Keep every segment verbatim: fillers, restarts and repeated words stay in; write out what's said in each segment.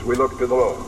we look to the Lord.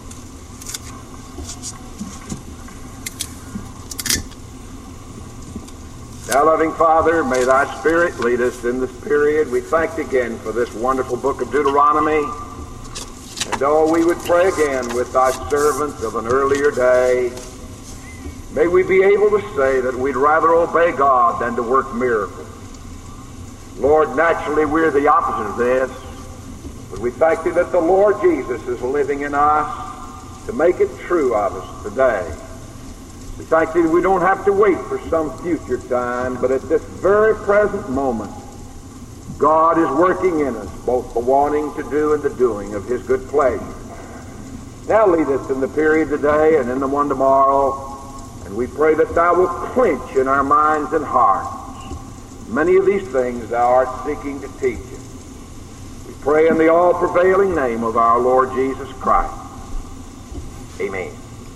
Now, loving Father, may thy Spirit lead us in this period. We thank thee again for this wonderful book of Deuteronomy. And oh, we would pray again with thy servants of an earlier day. May we be able to say that we'd rather obey God than to work miracles. Lord, naturally we're the opposite of this. But we thank thee that the Lord Jesus is living in us to make it true of us today. We thank thee that we don't have to wait for some future time, but at this very present moment, God is working in us, both the wanting to do and the doing of his good pleasure. Now lead us in the period today and in the one tomorrow, and we pray that thou wilt clinch in our minds and hearts many of these things thou art seeking to teach us. We pray in the all-prevailing name of our Lord Jesus Christ. Amen.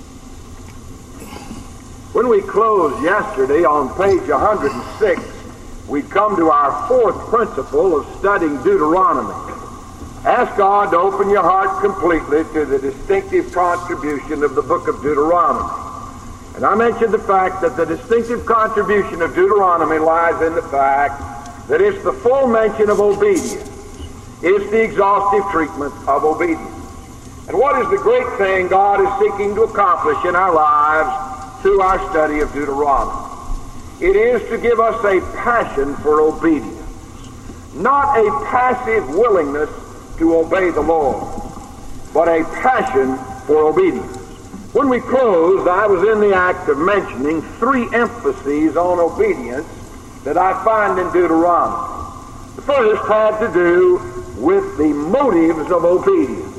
When we closed yesterday on page one hundred six, we come to our fourth principle of studying Deuteronomy. Ask God to open your heart completely to the distinctive contribution of the book of Deuteronomy. And I mentioned the fact that the distinctive contribution of Deuteronomy lies in the fact that it's the full mention of obedience. It's the exhaustive treatment of obedience. And what is the great thing God is seeking to accomplish in our lives through our study of Deuteronomy? It is to give us a passion for obedience, not a passive willingness to obey the Lord, but a passion for obedience. When we closed, I was in the act of mentioning three emphases on obedience that I find in Deuteronomy. The first had to do with the motives of obedience.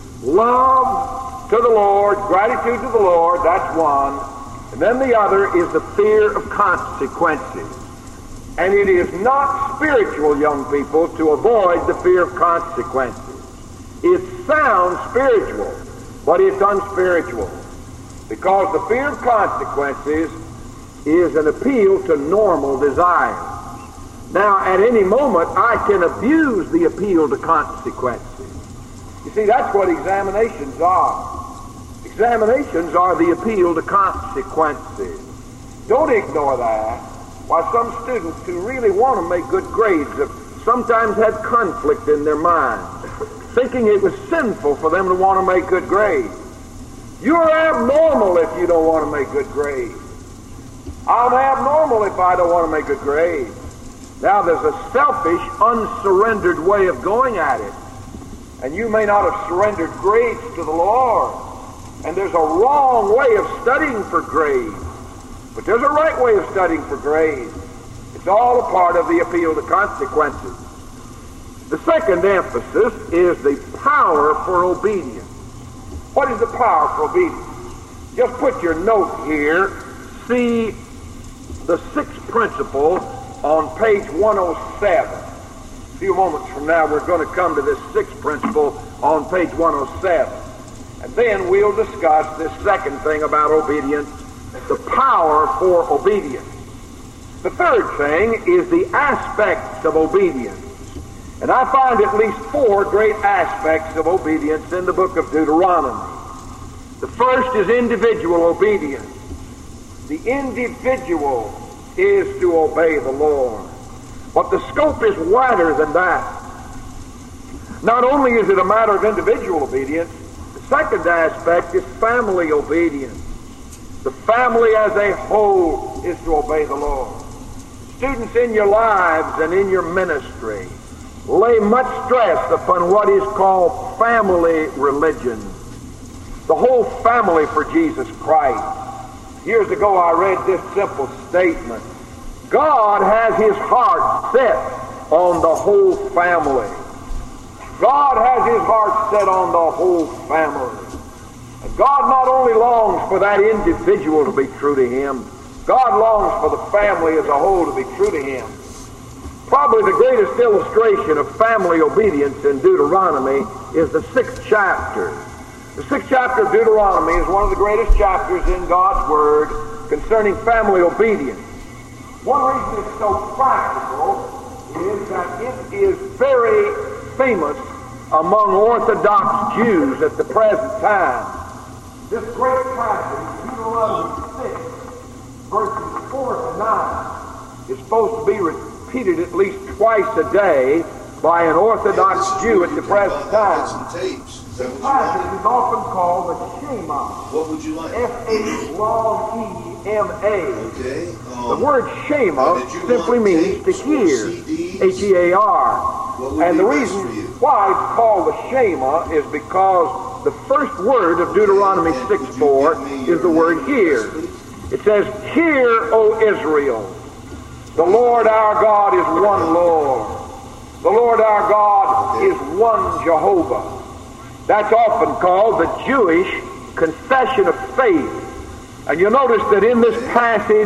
Love to the Lord, gratitude to the Lord, that's one. And then the other is the fear of consequences. And it is not spiritual, young people, to avoid the fear of consequences. It sounds spiritual, but it's unspiritual. Because the fear of consequences is an appeal to normal desires. Now, at any moment, I can abuse the appeal to consequences. You see, that's what examinations are. Examinations are the appeal to consequences. Don't ignore that. Why, some students who really want to make good grades have sometimes had conflict in their minds, thinking it was sinful for them to want to make good grades. You're abnormal if you don't want to make good grades. I'm abnormal if I don't want to make good grades. Now, there's a selfish, unsurrendered way of going at it. And you may not have surrendered grades to the Lord. And there's a wrong way of studying for grades. But there's a right way of studying for grades. It's all a part of the appeal to consequences. The second emphasis is the power for obedience. What is the power for obedience? Just put your note here. See the sixth principle on page one oh seven. A few moments from now, we're going to come to this sixth principle on page one oh seven. And then we'll discuss this second thing about obedience, the power for obedience. The third thing is the aspects of obedience. And I find at least four great aspects of obedience in the book of Deuteronomy. The first is individual obedience. The individual is to obey the Lord. But the scope is wider than that. Not only is it a matter of individual obedience, the second aspect is family obedience. The family as a whole is to obey the Lord. Students in your lives and in your ministry lay much stress upon what is called family religion. The whole family for Jesus Christ. Years ago I read this simple statement. God has his heart set on the whole family. God has his heart set on the whole family. And God not only longs for that individual to be true to him, God longs for the family as a whole to be true to him. Probably the greatest illustration of family obedience in Deuteronomy is the sixth chapter. The sixth chapter of Deuteronomy is one of the greatest chapters in God's Word concerning family obedience. One reason it's so practical is that it is very famous among Orthodox Jews at the present time. This great passage, Deuteronomy six, verses four to nine, is supposed to be repeated at least twice a day by an Orthodox yeah, Jew at the present time. Some tapes. Is that This what you passage like? is often called the Shema. What would you like? S H long E M A. Okay. Um, The word Shema uh, did you simply want means to tapes or hear, C Ds? H E A R. What would And be the best reason for you? why it's called the Shema is because the first word of Deuteronomy And six would you four give me is your the word name, hear. please? It says, "Hear, O Israel, the Lord our God is one Lord. The Lord our God is one Jehovah." That's often called the Jewish confession of faith. And you'll notice that in this passage,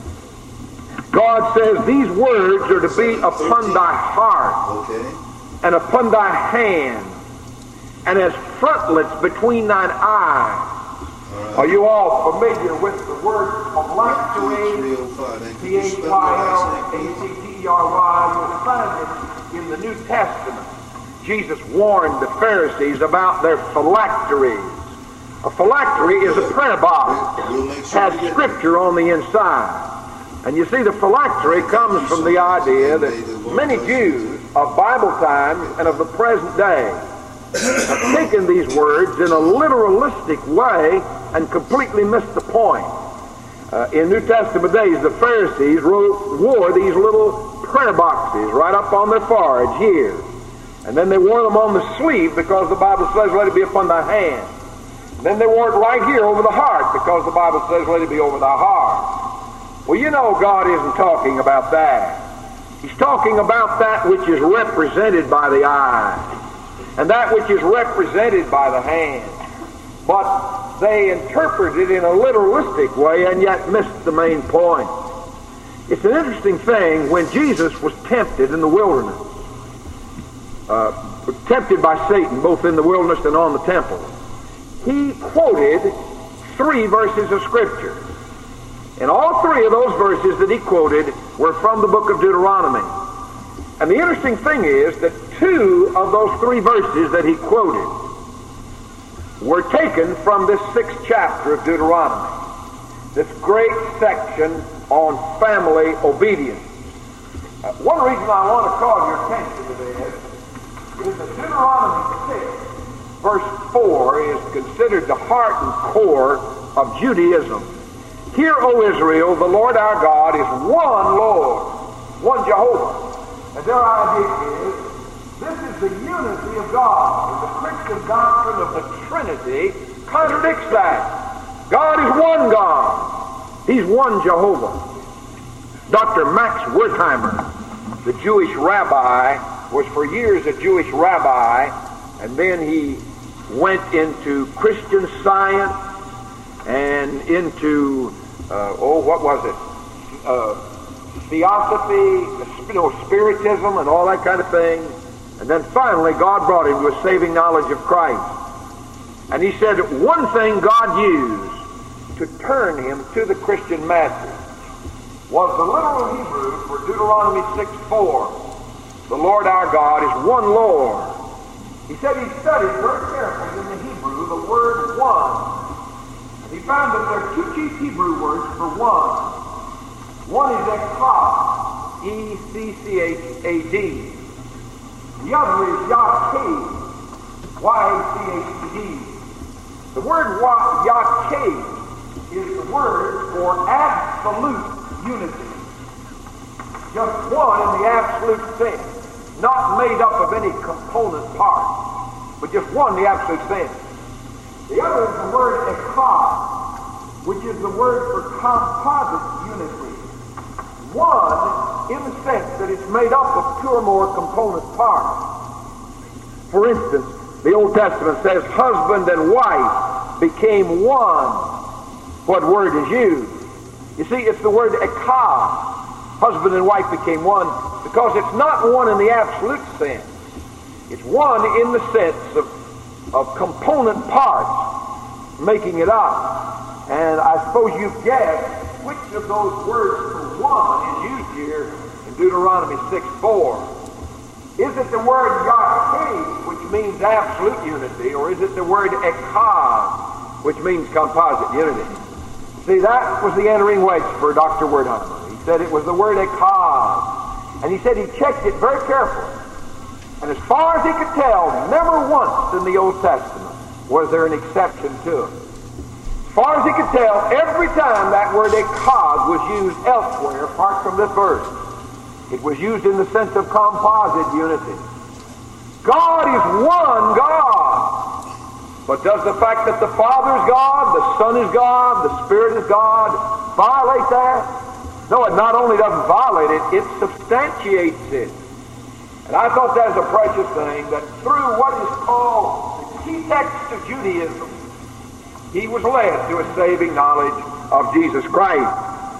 God says these words are to be upon thy heart Okay. and upon thy hand and as frontlets between thine eyes. All right. Are you all familiar with the word phylactery? three oh five. And could P you H spell your I last L name, A please? C T E R Y. You'll find it in the New Testament. Jesus warned the Pharisees about their phylacteries. A phylactery is a prayer box. We'll make sure Has we get scripture on the inside. And you see, the phylactery comes from the idea that many Jews of Bible times and of the present day have taken these words in a literalistic way and completely missed the point. Uh, in New Testament days, the Pharisees wrote, wore these little prayer boxes right up on their foreheads here. And then they wore them on the sleeve because the Bible says, "Let it be upon thy hand." And then they wore it right here over the heart because the Bible says, "Let it be over thy heart." Well, you know God isn't talking about that. He's talking about that which is represented by the eye and that which is represented by the hand. But they interpret it in a literalistic way and yet missed the main point. It's an interesting thing when Jesus was tempted in the wilderness, uh, tempted by Satan both in the wilderness and on the temple. He quoted three verses of Scripture. And all three of those verses that he quoted were from the book of Deuteronomy. And the interesting thing is that two of those three verses that he quoted were taken from this sixth chapter of Deuteronomy, this great section on family obedience. Uh, one reason I want to call your attention to this is that Deuteronomy six, verse four, is considered the heart and core of Judaism. "Hear, O Israel, the Lord our God is one Lord, one Jehovah." And their idea is, this is the unity of God. And the Christian doctrine of the Trinity contradicts that. God is one God. He's one Jehovah. Doctor Max Wertheimer, the Jewish rabbi, was for years a Jewish rabbi, and then he went into Christian Science and into, uh, oh, what was it? Uh, Theosophy, you know, Spiritism, and all that kind of thing. And then finally, God brought him to a saving knowledge of Christ. And he said that one thing God used to turn him to the Christian message was the literal Hebrew for Deuteronomy six four. "The Lord our God is one Lord." He said he studied very carefully in the Hebrew the word one. And he found that there are two chief Hebrew words for one. One is echad, E C C H A D. The other is Yachad, Y A C H A D. The word Yachad is the word for absolute unity. Just one in the absolute sense, not made up of any component parts, but just one in the absolute sense. The other is the word echad, which is the word for composite unity. One in the sense that it's made up of two or more component parts. For instance, the Old Testament says husband and wife became one. What word is used? You see, it's the word echad. Husband and wife became one because it's not one in the absolute sense. It's one in the sense of, of component parts making it up. And I suppose you've guessed which of those words for one is used here in Deuteronomy six four. Is it the word Yachad, which means absolute unity, or is it the word echad, which means composite unity? See, that was the entering wedge for Doctor Wertheimer. He said it was the word echad. And he said he checked it very carefully. And as far as he could tell, never once in the Old Testament was there an exception to it. As far as he could tell, every time that word echad was used elsewhere, apart from this verse, it was used in the sense of composite unity. God is one God. But does the fact that the Father is God, the Son is God, the Spirit is God, violate that? No, it not only doesn't violate it, it substantiates it. And I thought that was a precious thing, that through what is called the key text of Judaism, he was led to a saving knowledge of Jesus Christ.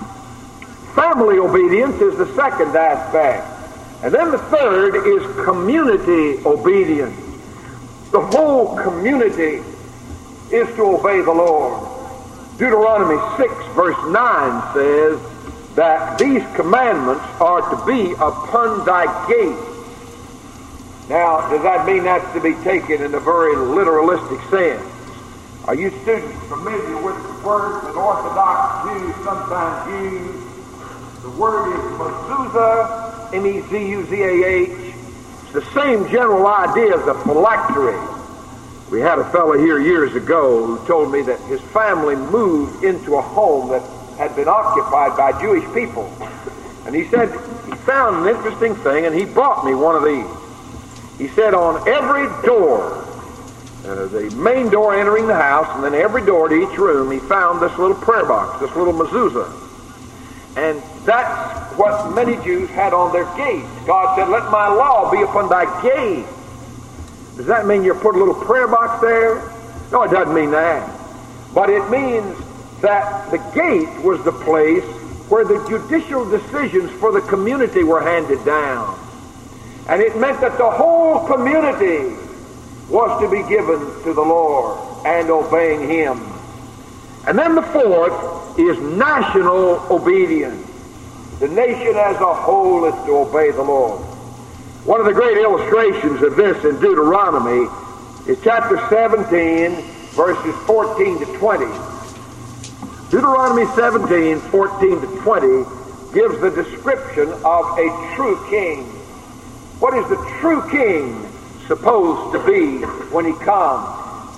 Family obedience is the second aspect. And then the third is community obedience. The whole community is to obey the Lord. Deuteronomy six verse nine says that these commandments are to be upon thy gate. Now, does that mean that's to be taken in a very literalistic sense? Are you students familiar with the word that Orthodox Jews sometimes use? The word is mezuzah, M E Z U Z A H. It's the same general idea as a phylactery. We had a fellow here years ago who told me that his family moved into a home that had been occupied by Jewish people. And he said he found an interesting thing, and he brought me one of these. He said on every door, uh, the main door entering the house, and then every door to each room, he found this little prayer box, this little mezuzah. And that's what many Jews had on their gates. God said, let my law be upon thy gate. Does that mean you put a little prayer box there? No, it doesn't mean that. But it means that the gate was the place where the judicial decisions for the community were handed down. And it meant that the whole community was to be given to the Lord and obeying Him. And then the fourth is national obedience. The nation as a whole is to obey the Lord. One of the great illustrations of this in Deuteronomy is chapter seventeen, verses fourteen to twenty. Deuteronomy seventeen, fourteen to twenty gives the description of a true king. What is the true king supposed to be when he comes?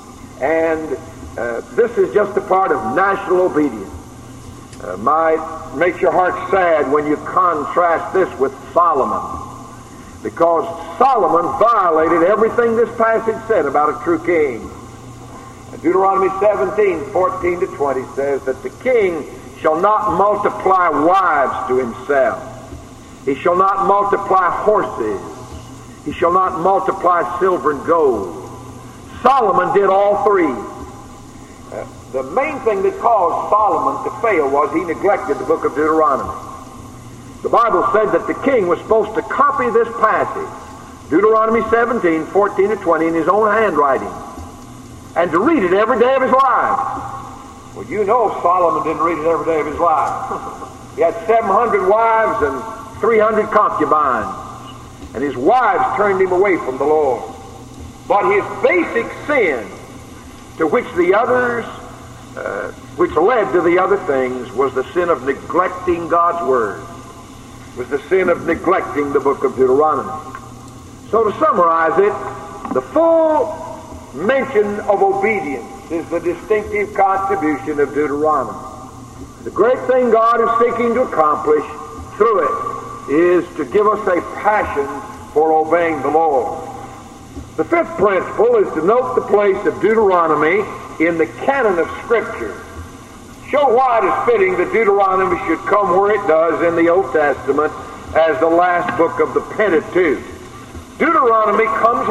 And uh, this is just a part of national obedience. Uh, might make your heart sad when you contrast this with Solomon, because Solomon violated everything this passage said about a true king. And Deuteronomy seventeen, fourteen to twenty says that the king shall not multiply wives to himself. He shall not multiply horses. He shall not multiply silver and gold. Solomon did all three. Uh, the main thing that caused Solomon to fail was he neglected the book of Deuteronomy. The Bible said that the king was supposed to copy this passage, Deuteronomy seventeen, fourteen to twenty, in his own handwriting, and to read it every day of his life. Well, you know Solomon didn't read it every day of his life. He had seven hundred wives and three hundred concubines, and his wives turned him away from the Lord. But his basic sin, to which the others, uh, which led to the other things, was the sin of neglecting God's Word, was the sin of neglecting the book of Deuteronomy. So to summarize it, the full mention of obedience is the distinctive contribution of Deuteronomy. The great thing God is seeking to accomplish through it is to give us a passion for obeying the Lord. The fifth principle is to note the place of Deuteronomy in the canon of Scripture. Show why it is fitting that Deuteronomy should come where it does in the Old Testament as the last book of the Pentateuch. Deuteronomy comes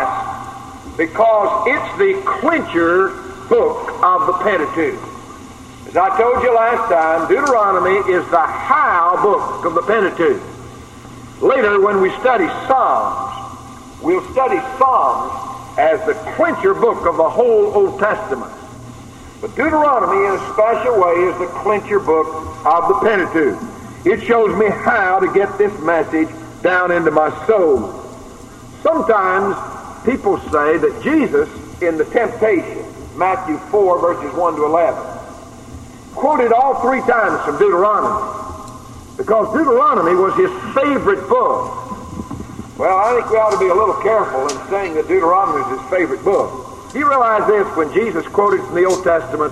last because it's the clincher book of the Pentateuch. As I told you last time, Deuteronomy is the how book of the Pentateuch. Later, when we study Psalms, we'll study Psalms as the clincher book of the whole Old Testament. But Deuteronomy, in a special way, is the clincher book of the Pentateuch. It shows me how to get this message down into my soul. Sometimes people say that Jesus, in the temptation, Matthew four, verses one to eleven, quoted all three times from Deuteronomy, because Deuteronomy was his favorite book. Well, I think we ought to be a little careful in saying that Deuteronomy is his favorite book. Do you realize this? When Jesus quoted from the Old Testament,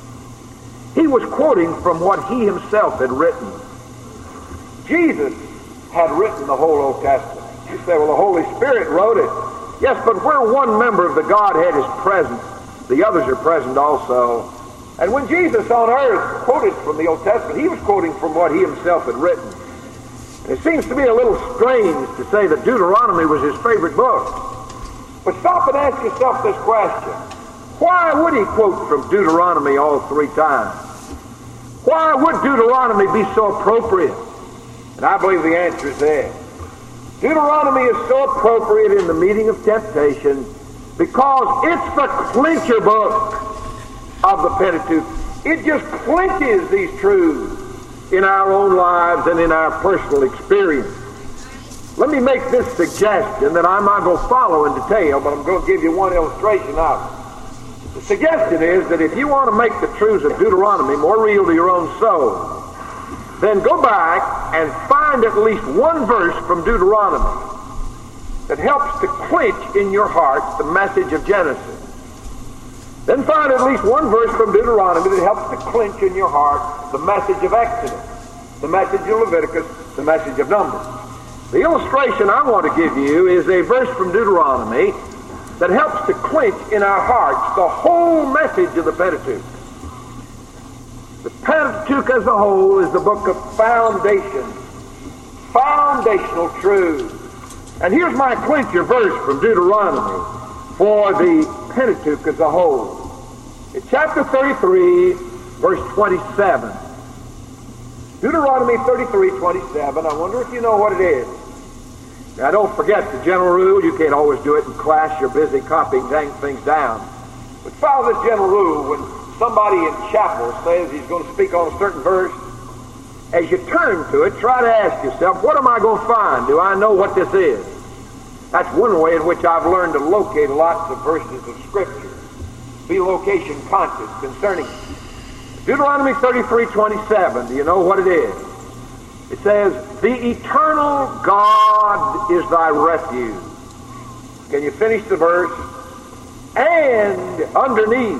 he was quoting from what he himself had written. Jesus had written the whole Old Testament. You say, well, the Holy Spirit wrote it. Yes, but where one member of the Godhead is present, the others are present also. And when Jesus on earth quoted from the Old Testament, he was quoting from what he himself had written. And it seems to me a little strange to say that Deuteronomy was his favorite book. But stop and ask yourself this question. Why would he quote from Deuteronomy all three times? Why would Deuteronomy be so appropriate? And I believe the answer is there. Deuteronomy is so appropriate in the meeting of temptation because it's the clincher book of the Pentateuch. It just clinches these truths in our own lives and in our personal experience. Let me make this suggestion that I'm not going to follow in detail, but I'm going to give you one illustration of it. The suggestion is that if you want to make the truths of Deuteronomy more real to your own soul, then go back and find at least one verse from Deuteronomy that helps to clinch in your heart the message of Genesis. Then find at least one verse from Deuteronomy that helps to clinch in your heart the message of Exodus, the message of Leviticus, the message of Numbers. The illustration I want to give you is a verse from Deuteronomy that helps to clinch in our hearts the whole message of the Pentateuch. The Pentateuch as a whole is the book of foundation, foundational truths. And here's my clincher verse from Deuteronomy for the Pentateuch as a whole. It's chapter thirty-three, verse twenty-seven. Deuteronomy thirty-three, twenty-seven. I wonder if you know what it is. Now, don't forget the general rule. You can't always do it in class. You're busy copying things down. But follow this general rule. When somebody in chapel says he's going to speak on a certain verse, as you turn to it, try to ask yourself, what am I going to find? Do I know what this is? That's one way in which I've learned to locate lots of verses of Scripture. Be location conscious concerning it. Deuteronomy thirty-three, twenty-seven. Do you know what it is? It says, the eternal God is thy refuge. Can you finish the verse? And underneath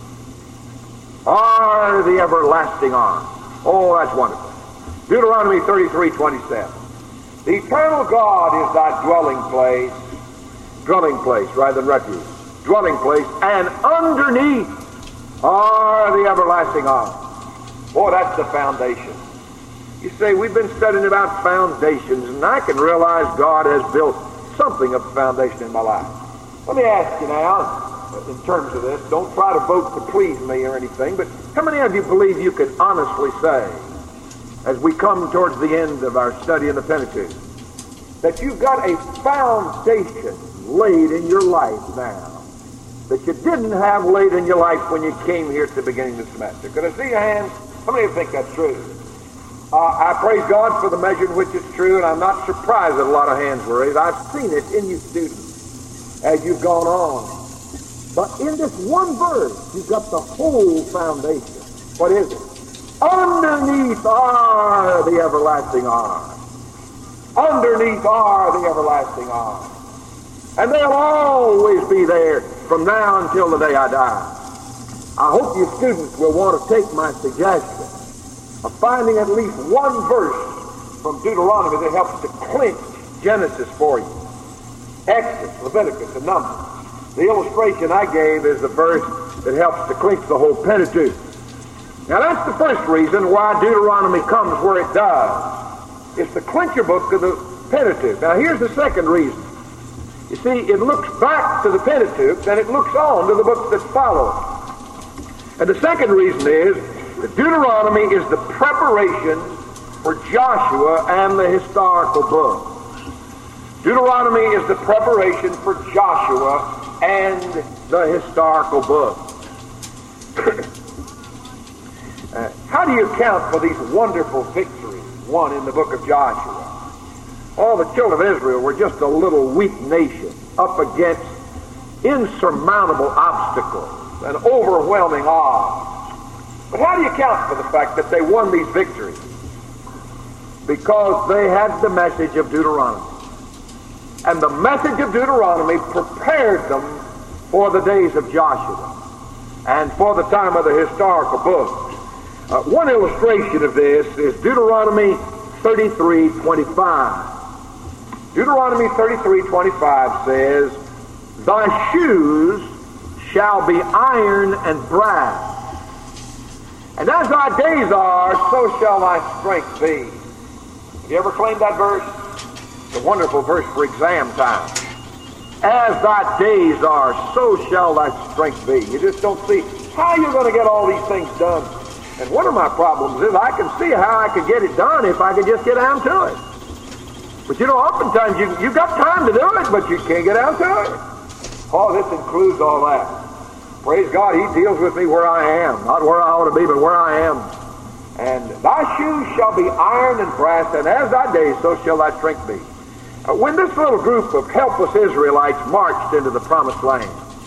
are the everlasting arms. Oh, that's wonderful. Deuteronomy thirty-three, twenty-seven. The eternal God is thy dwelling place, dwelling place rather than refuge, dwelling place, and underneath are the everlasting arms. Boy, that's the foundation. You say, we've been studying about foundations, and I can realize God has built something of a foundation in my life. Let me ask you now, in terms of this, don't try to vote to please me or anything, but how many of you believe you could honestly say, as we come towards the end of our study in the Pentateuch, that you've got a foundation laid in your life now that you didn't have laid in your life when you came here at the beginning of the semester? Could I see your hands? How many of you think that's true? Uh, I praise God for the measure in which it's true, and I'm not surprised that a lot of hands were raised. I've seen it in you students as you've gone on. But in this one verse, you've got the whole foundation. What is it? Underneath are the everlasting arms. Underneath are the everlasting arms. And they'll always be there from now until the day I die. I hope you students will want to take my suggestion of finding at least one verse from Deuteronomy that helps to clinch Genesis for you. Exodus, Leviticus, and Numbers. The illustration I gave is the verse that helps to clinch the whole Pentateuch. Now that's the first reason why Deuteronomy comes where it does. It's the clincher book of the Pentateuch. Now here's the second reason. You see, it looks back to the Pentateuch, and it looks on to the books that follow. And the second reason is that Deuteronomy is the preparation for Joshua and the historical book. Deuteronomy is the preparation for Joshua and the historical book. uh, how do you account for these wonderful victories won in the book of Joshua? All the children of Israel were just a little weak nation up against insurmountable obstacles and overwhelming odds. But how do you account for the fact that they won these victories? Because they had the message of Deuteronomy. And the message of Deuteronomy prepared them for the days of Joshua and for the time of the historical books. Uh, one illustration of this is Deuteronomy thirty-three twenty-five. Deuteronomy thirty-three twenty-five says, "Thy shoes shall be iron and brass, and as thy days are, so shall thy strength be." Have you ever claimed that verse? It's a wonderful verse for exam time. As thy days are, so shall thy strength be. You just don't see how you're going to get all these things done. And one of my problems is I can see how I could get it done if I could just get down to it. But you know, oftentimes you, you've got time to do it, but you can't get down to it. Oh, this includes all that. Praise God, He deals with me where I am. Not where I ought to be, but where I am. And thy shoes shall be iron and brass, and as thy days, so shall thy strength be. Uh, when this little group of helpless Israelites marched into the promised land,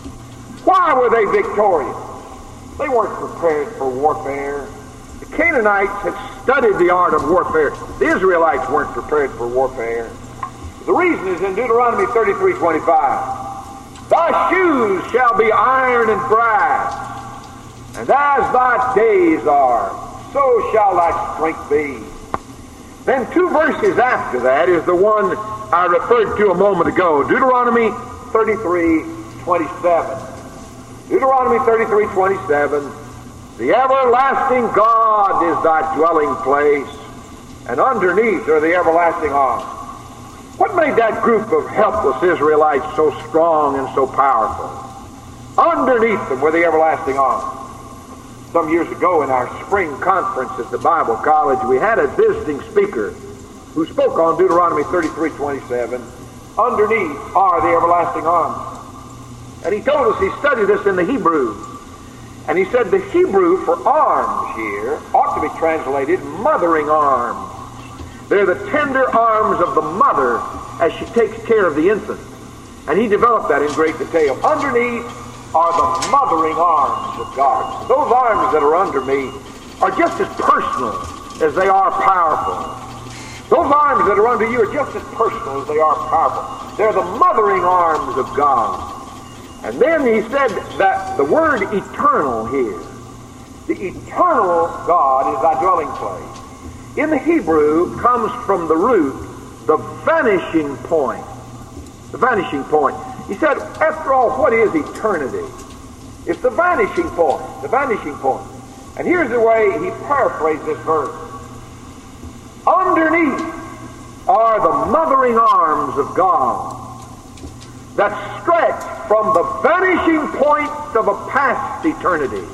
why were they victorious? They weren't prepared for warfare. The Canaanites had studied the art of warfare. The Israelites weren't prepared for warfare. The reason is in Deuteronomy thirty-three twenty-five. Thy shoes shall be iron and brass, and as thy days are, so shall thy strength be. Then two verses after that is the one I referred to a moment ago, Deuteronomy thirty-three twenty-seven. Deuteronomy thirty-three twenty-seven, "The everlasting God is thy dwelling place, and underneath are the everlasting arms." What made that group of helpless Israelites so strong and so powerful? Underneath them were the everlasting arms. Some years ago in our spring conference at the Bible College, we had a visiting speaker who spoke on Deuteronomy thirty-three twenty-seven. Underneath are the everlasting arms. And he told us he studied this in the Hebrew. And he said the Hebrew for arms here ought to be translated mothering arms. They're the tender arms of the mother as she takes care of the infant. And he developed that in great detail. Underneath are the mothering arms of God. Those arms that are under me are just as personal as they are powerful. Those arms that are under you are just as personal as they are powerful. They're the mothering arms of God. And then he said that the word eternal here, the eternal God is thy dwelling place, in the Hebrew comes from the root, the vanishing point. The vanishing point. He said, after all, what is eternity? It's the vanishing point, the vanishing point. And here's the way he paraphrased this verse. Underneath are the mothering arms of God that stretch from the vanishing point of a past eternity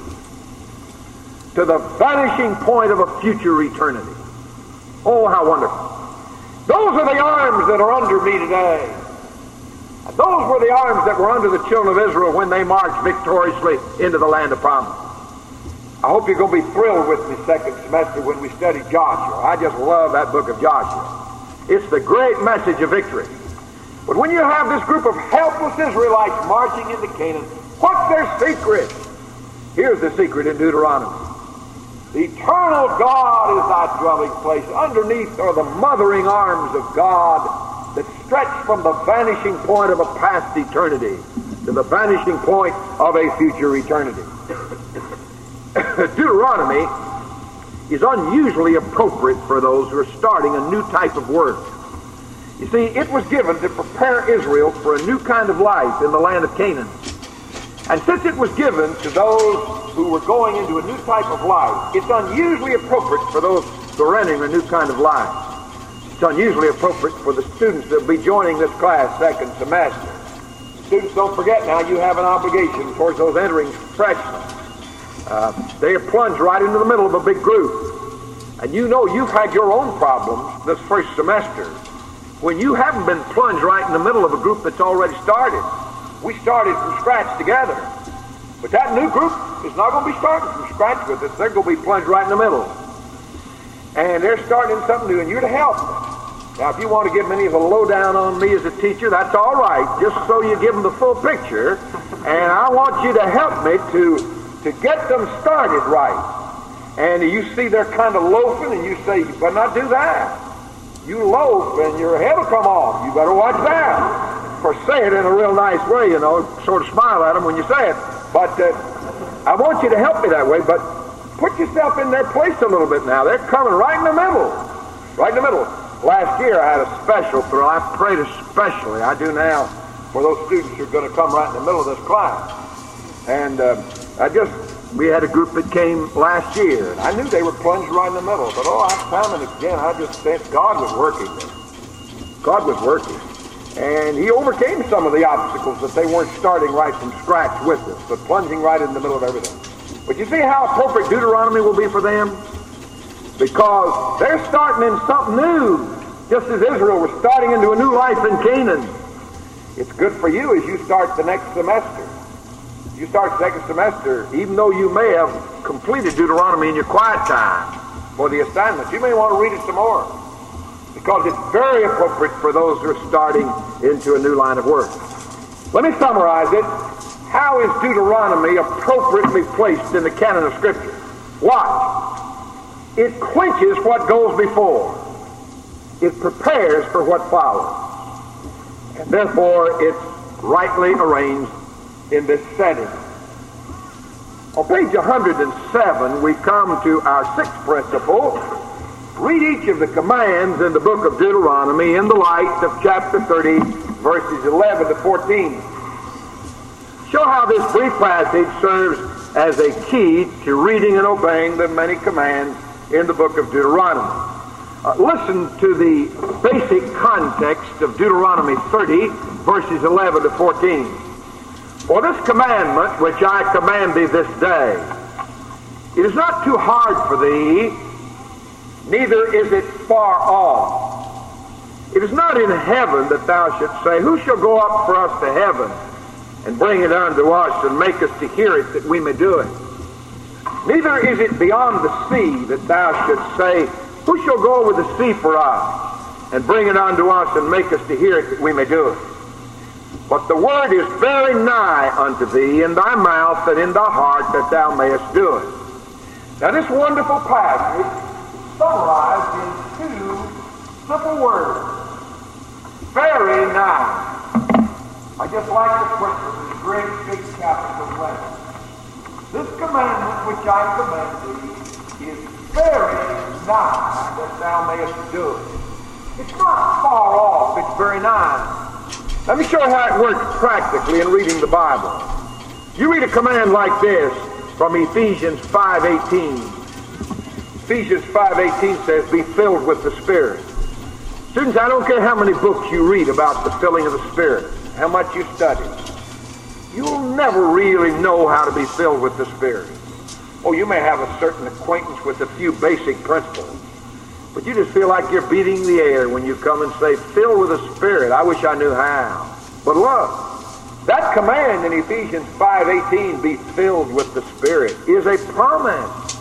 to the vanishing point of a future eternity. Oh, how wonderful. Those are the arms that are under me today. And those were the arms that were under the children of Israel when they marched victoriously into the land of promise. I hope you're going to be thrilled with me second semester when we study Joshua. I just love that book of Joshua. It's the great message of victory. But when you have this group of helpless Israelites marching into Canaan, what's their secret? Here's the secret in Deuteronomy. The eternal God is thy dwelling place. Underneath are the mothering arms of God that stretch from the vanishing point of a past eternity to the vanishing point of a future eternity. Deuteronomy is unusually appropriate for those who are starting a new type of work. You see, it was given to prepare Israel for a new kind of life in the land of Canaan. And since it was given to those who were going into a new type of life, it's unusually appropriate for those who are entering a new kind of life. It's unusually appropriate for the students that will be joining this class second semester. Students, don't forget now, you have an obligation towards those entering freshmen. Uh, they are plunged right into the middle of a big group. And you know you've had your own problems this first semester when you haven't been plunged right in the middle of a group that's already started. We started from scratch together. But that new group is not going to be starting from scratch with us. They're going to be plunged right in the middle. And they're starting something new, and you're to help them. Now, if you want to give them any of the lowdown on me as a teacher, that's all right, just so you give them the full picture. And I want you to help me to, to get them started right. And you see they're kind of loafing, and you say, you better not do that. You loaf, and your head will come off. You better watch that. Of course, say it in a real nice way, you know, sort of smile at them when you say it. But uh, I want you to help me that way, but put yourself in their place a little bit now. They're coming right in the middle. Right in the middle. Last year I had a special throw. I prayed especially, I do now, for those students who are going to come right in the middle of this class. And uh, I just, we had a group that came last year, and I knew they were plunged right in the middle. But oh, I found it again. I just said God was working there. God was working. And he overcame some of the obstacles that they weren't starting right from scratch with us, but plunging right in the middle of everything. But you see how appropriate Deuteronomy will be for them? Because they're starting in something new, just as Israel was starting into a new life in Canaan. It's good for you as you start the next semester. You start the next semester, even though you may have completed Deuteronomy in your quiet time for the assignment, you may want to read it some more, because it's very appropriate for those who are starting into a new line of work. Let me summarize it. How is Deuteronomy appropriately placed in the canon of Scripture? Watch. It clinches what goes before. It prepares for what follows. And therefore, it's rightly arranged in this setting. On page one hundred seven, we come to our sixth principle. Read each of the commands in the book of Deuteronomy in the light of chapter thirty, verses eleven to fourteen. Show how this brief passage serves as a key to reading and obeying the many commands in the book of Deuteronomy. Uh, listen to the basic context of Deuteronomy thirty, verses eleven to fourteen. For this commandment which I command thee this day, it is not too hard for thee, neither is it far off. It is not in heaven that thou shouldst say, who shall go up for us to heaven and bring it unto us and make us to hear it that we may do it? Neither is it beyond the sea that thou shouldst say, who shall go over the sea for us and bring it unto us and make us to hear it that we may do it? But the word is very nigh unto thee, in thy mouth and in thy heart, that thou mayest do it. Now this wonderful passage is summarized in two simple words. Very nigh. I just like to put this in great big capital letters. This commandment which I command thee is very nigh that thou mayest do it. It's not far off, it's very nigh. Let me show you how it works practically in reading the Bible. You read a command like this from Ephesians five eighteen. Ephesians five eighteen says, be filled with the Spirit. Students, I don't care how many books you read about the filling of the Spirit, how much you study, you'll never really know how to be filled with the Spirit. Oh, you may have a certain acquaintance with a few basic principles, but you just feel like you're beating the air when you come and say, filled with the Spirit. I wish I knew how. But look, that command in Ephesians five eighteen, be filled with the Spirit, is a promise.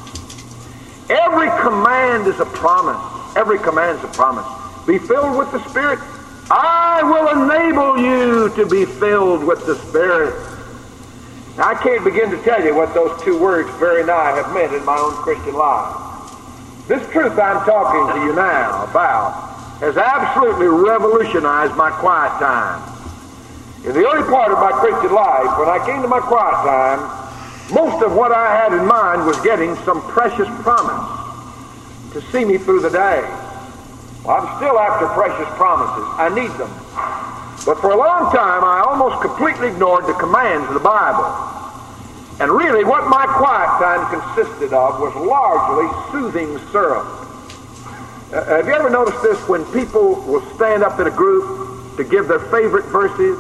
Every command is a promise. Every command is a promise. Be filled with the Spirit. I will enable you to be filled with the Spirit. Now, I can't begin to tell you what those two words, very nigh, have meant in my own Christian life. This truth I'm talking to you now about has absolutely revolutionized my quiet time. In the early part of my Christian life, when I came to my quiet time, most of what I had in mind was getting some precious promise to see me through the day. Well, I'm still after precious promises. I need them. But for a long time, I almost completely ignored the commands of the Bible. And really, what my quiet time consisted of was largely soothing syrup. Uh, have you ever noticed this when people will stand up in a group to give their favorite verses?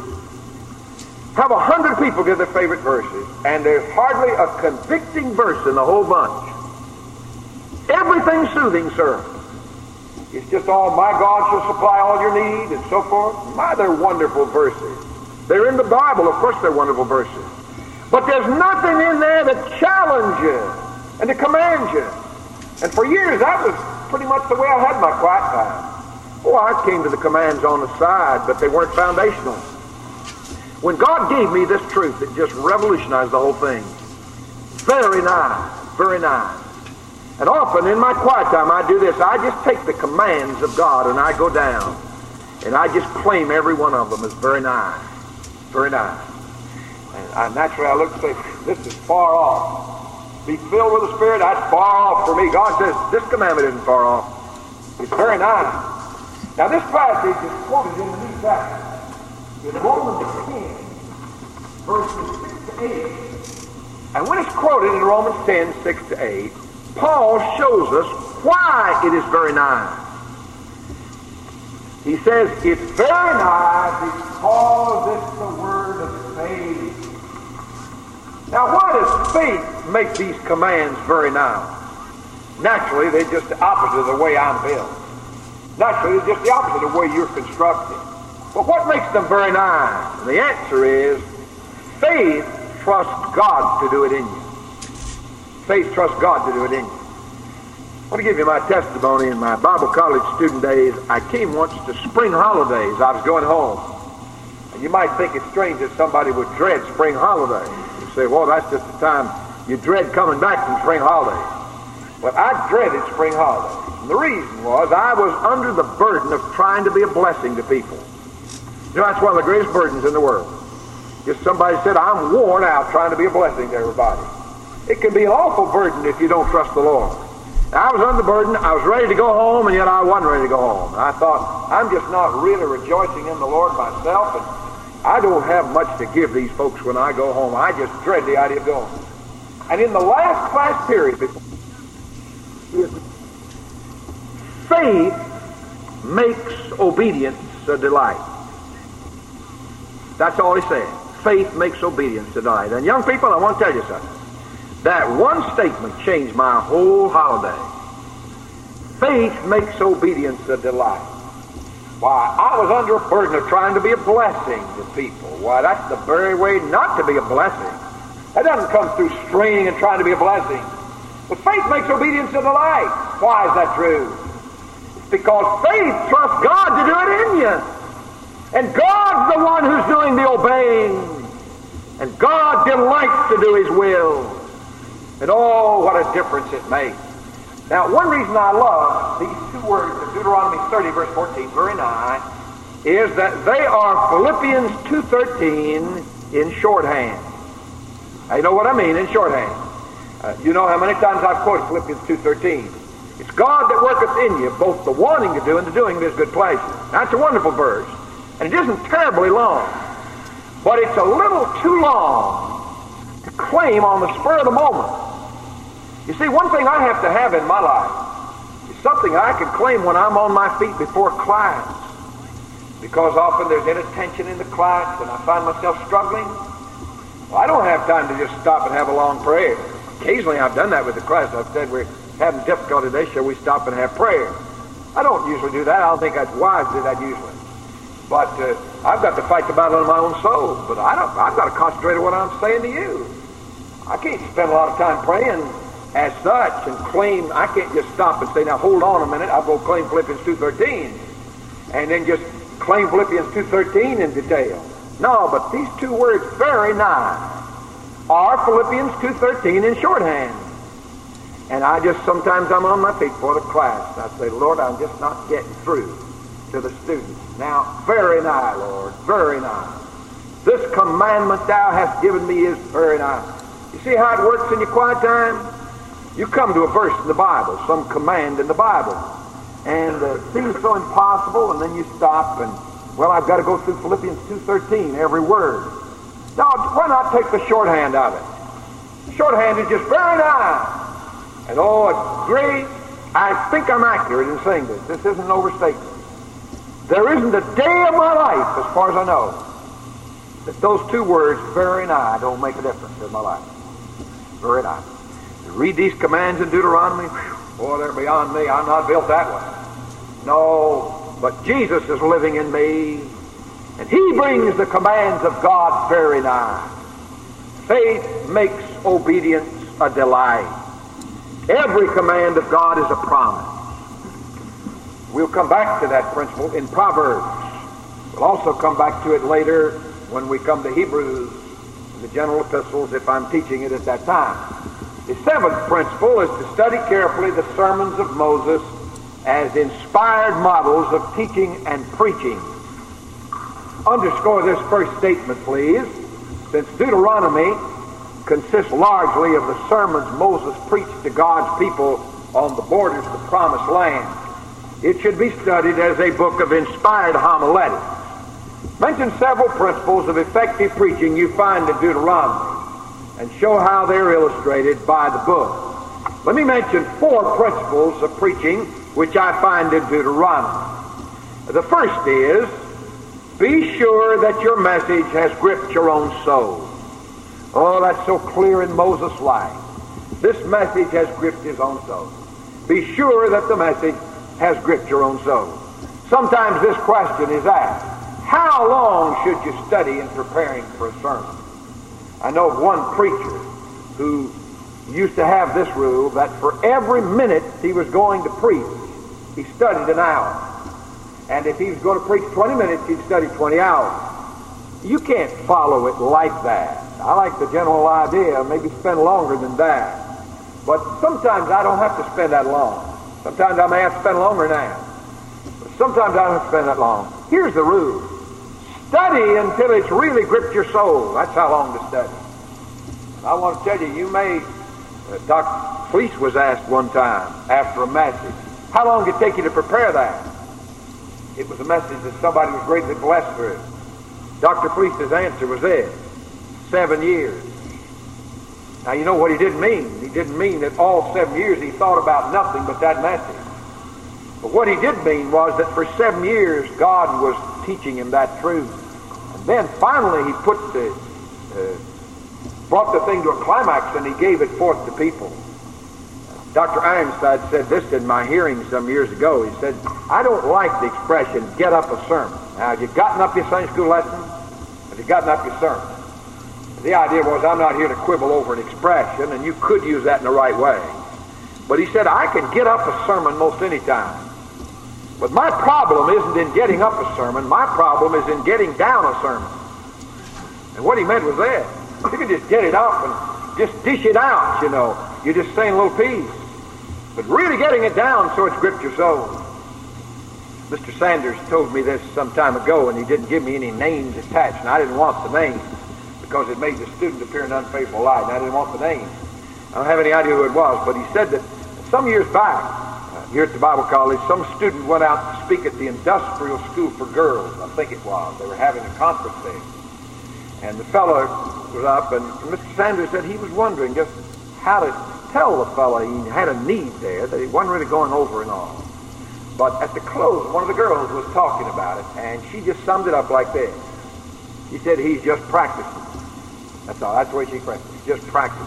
Have a hundred people give their favorite verses, and there's hardly a convicting verse in the whole bunch. Everything's soothing syrup. It's just all, my God shall supply all your need, and so forth. My, they're wonderful verses. They're in the Bible, of course they're wonderful verses. But there's nothing in there that challenges and that commands you. And for years, that was pretty much the way I had my quiet time. Oh, I came to the commands on the side, but they weren't foundational. When God gave me this truth, it just revolutionized the whole thing. Very nice, very nice. And often in my quiet time I do this. I just take the commands of God and I go down and I just claim every one of them as very nice, very nice. And I, naturally I look and say, this is far off. Be filled with the Spirit, that's far off for me. God says, this commandment isn't far off. It's very nice. Now this passage is quoted in the New Testament in Romans ten, verses six to eight. And when it's quoted in Romans ten, six to eight, Paul shows us why it is very nice. He says, it's very nice because it's the word of faith. Now, why does faith make these commands very nice? Naturally, they're just the opposite of the way I'm built. Naturally, they're just the opposite of the way you're constructed. But what makes them very nice? And the answer is, faith trusts God to do it in you. Faith trusts God to do it in you. I want to give you my testimony. In my Bible college student days, I came once to spring holidays. I was going home. And you might think it's strange that somebody would dread spring holidays. You say, well, that's just the time you dread coming back from spring holidays. But I dreaded spring holidays. And the reason was I was under the burden of trying to be a blessing to people. You know, that's one of the greatest burdens in the world. Just somebody said, I'm worn out trying to be a blessing to everybody. It can be an awful burden if you don't trust the Lord. Now, I was under the burden. I was ready to go home, and yet I wasn't ready to go home. And I thought, I'm just not really rejoicing in the Lord myself, and I don't have much to give these folks when I go home. I just dread the idea of going. And in the last class period, faith makes obedience a delight. That's all he said. Faith makes obedience a delight. And young people, I want to tell you something. That one statement changed my whole holiday. Faith makes obedience a delight. Why, I was under a burden of trying to be a blessing to people. Why, that's the very way not to be a blessing. That doesn't come through straining and trying to be a blessing. But faith makes obedience a delight. Why is that true? It's because faith trusts God to do it in you. And God's the one who's doing the obeying. And God delights to do His will. And oh, what a difference it makes. Now, one reason I love these two words of Deuteronomy thirty, verse fourteen, very nigh, is that they are Philippians two thirteen in shorthand. Now, you know what I mean in shorthand. Uh, you know how many times I've quoted Philippians two thirteen. It's God that worketh in you, both the wanting to do and the doing of His good pleasure. That's a wonderful verse. And it isn't terribly long. But it's a little too long to claim on the spur of the moment. You see, one thing I have to have in my life is something I can claim when I'm on my feet before clients. Because often there's inattention in the class and I find myself struggling. Well, I don't have time to just stop and have a long prayer. Occasionally I've done that with the class. I've said we're having difficulty today, shall we stop and have prayer? I don't usually do that. I don't think that's wise to do that usually. But uh, I've got to fight the battle in my own soul. But I don't, I've got to concentrate on what I'm saying to you. I can't spend a lot of time praying as such and claim. I can't just stop and say, now hold on a minute, I'll go claim Philippians two thirteen. And then just claim Philippians two thirteen in detail. No, but these two words, very nigh, are Philippians two thirteen in shorthand. And I just, sometimes I'm on my feet for the class. And I say, Lord, I'm just not getting through to the students. Now, very nigh, Lord, very nigh. This commandment thou hast given me is very nigh. You see how it works in your quiet time? You come to a verse in the Bible, some command in the Bible, and uh, it seems so impossible, and then you stop and, well, I've got to go through Philippians two thirteen, every word. Now, why not take the shorthand of it? The shorthand is just very nigh. And oh, it's great. I think I'm accurate in saying this. This isn't an overstatement. There isn't a day of my life, as far as I know, that those two words, very nigh, don't make a difference in my life. Very nigh. You read these commands in Deuteronomy, whew, boy, they're beyond me. I'm not built that way. No, but Jesus is living in me, and He brings the commands of God very nigh. Faith makes obedience a delight. Every command of God is a promise. We'll come back to that principle in Proverbs. We'll also come back to it later when we come to Hebrews, the general epistles, if I'm teaching it at that time. The seventh principle is to study carefully the sermons of Moses as inspired models of teaching and preaching. Underscore this first statement, please. Since Deuteronomy consists largely of the sermons Moses preached to God's people on the borders of the Promised Land, it should be studied as a book of inspired homiletics. Mention several principles of effective preaching you find in Deuteronomy and show how they're illustrated by the book. Let me mention four principles of preaching which I find in Deuteronomy. The first is, be sure that your message has gripped your own soul. Oh, that's so clear in Moses' life. This message has gripped his own soul. Be sure that the message has gripped your own soul. Sometimes this question is asked, how long should you study in preparing for a sermon? I know of one preacher who used to have this rule that for every minute he was going to preach, he studied an hour. And if he was going to preach twenty minutes, he'd study twenty hours. You can't follow it like that. I like the general idea, maybe spend longer than that. But sometimes I don't have to spend that long. Sometimes I may have to spend longer than that. But sometimes I don't have to spend that long. Here's the rule. Study until it's really gripped your soul. That's how long to study. And I want to tell you, you may, uh, Doctor Fleece was asked one time after a message, how long did it take you to prepare that? It was a message that somebody was greatly blessed through. Doctor Fleece's answer was this, seven years. Now, you know what he didn't mean. He didn't mean that all seven years he thought about nothing but that message. But what he did mean was that for seven years God was teaching him that truth. And then finally he put the, uh, brought the thing to a climax and he gave it forth to people. Doctor Ironside said this in my hearing some years ago. He said, I don't like the expression, get up a sermon. Now, have you gotten up your Sunday school lesson? Have you gotten up your sermon? The idea was, I'm not here to quibble over an expression, and you could use that in the right way. But he said, I can get up a sermon most any time. But my problem isn't in getting up a sermon. My problem is in getting down a sermon. And what he meant was that. You can just get it up and just dish it out, you know. You're just saying a little piece. But really getting it down so it's gripped your soul. Mister Sanders told me this some time ago, and he didn't give me any names attached, and I didn't want the names because it made the student appear in an unfaithful light, and I didn't want the names. I don't have any idea who it was, but he said that some years back, uh, here at the Bible College, some student went out to speak at the Industrial School for Girls, I think it was. They were having a conference there. And the fellow was up, and Mister Sanders said he was wondering just how to tell the fellow he had a need there, that he wasn't really going over and all. But at the close, one of the girls was talking about it, and she just summed it up like this. He said, he's just practicing. That's all. That's the way she practiced. He's just practicing.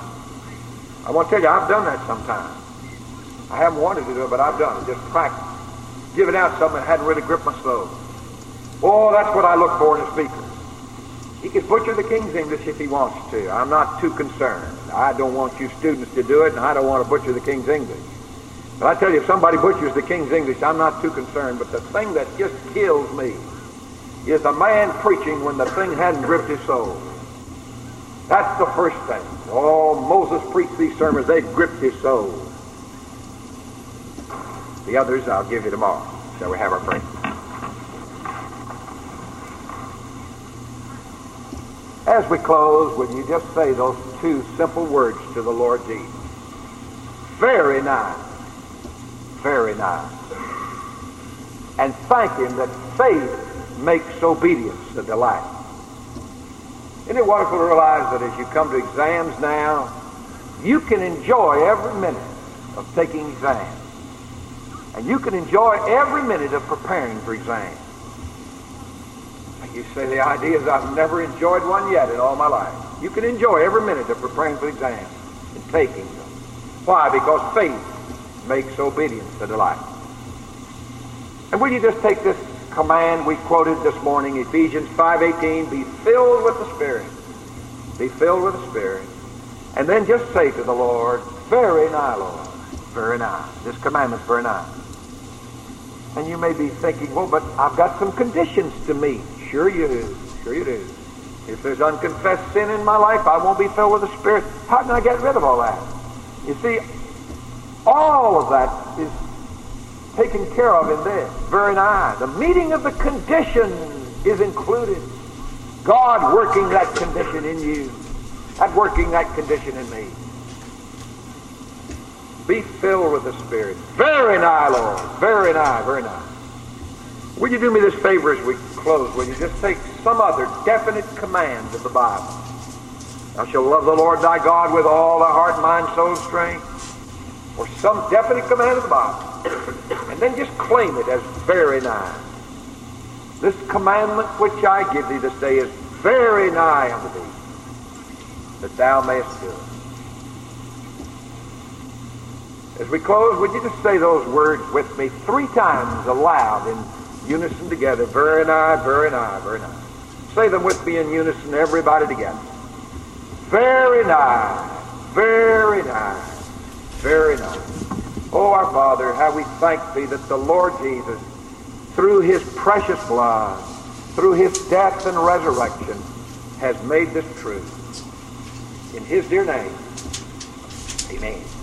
I want to tell you, I've done that sometimes. I haven't wanted to do it, but I've done it. Just practice. Giving out something that hadn't really gripped my soul. Oh, that's what I look for in a speaker. He can butcher the King's English if he wants to. I'm not too concerned. I don't want you students to do it, and I don't want to butcher the King's English. But I tell you, if somebody butchers the King's English, I'm not too concerned. But the thing that just kills me is a man preaching when the thing hadn't gripped his soul. That's the first thing. Oh, Moses preached these sermons. They gripped his soul. The others I'll give you tomorrow. Shall we have our prayer? As we close, would you just say those two simple words to the Lord Jesus? Very nice. Very nice. And thank Him that faith makes obedience a delight. Isn't it wonderful to realize that as you come to exams now, you can enjoy every minute of taking exams. And you can enjoy every minute of preparing for exams. You say the idea is I've never enjoyed one yet in all my life. You can enjoy every minute of preparing for exams and taking them. Why? Because faith makes obedience a delight. And will you just take this command we quoted this morning, Ephesians five eighteen, be filled with the Spirit. Be filled with the Spirit. And then just say to the Lord, very nigh, Lord, very nigh. This commandment's very nigh. And you may be thinking, well, but I've got some conditions to meet. Sure you do. Sure you do. If there's unconfessed sin in my life, I won't be filled with the Spirit. How can I get rid of all that? You see, all of that is taken care of in this, very nigh. The meeting of the condition is included. God working that condition in you, and working that condition in me. Be filled with the Spirit. Very nigh, Lord. Very nigh, very nigh. Will you do me this favor as we close? Will you just take some other definite commands of the Bible? Thou shalt love the Lord thy God with all thy heart, mind, soul, and strength. Or some definite command of the Bible. And then just claim it as very nigh. This commandment which I give thee this day is very nigh unto thee, that thou mayest do it. As we close, would you just say those words with me three times aloud in unison together? Very nigh, very nigh, very nigh. Say them with me in unison, everybody together. Very nigh, very nigh, very nigh. Oh, our Father, how we thank thee that the Lord Jesus, through his precious blood, through his death and resurrection, has made this true. In his dear name, amen.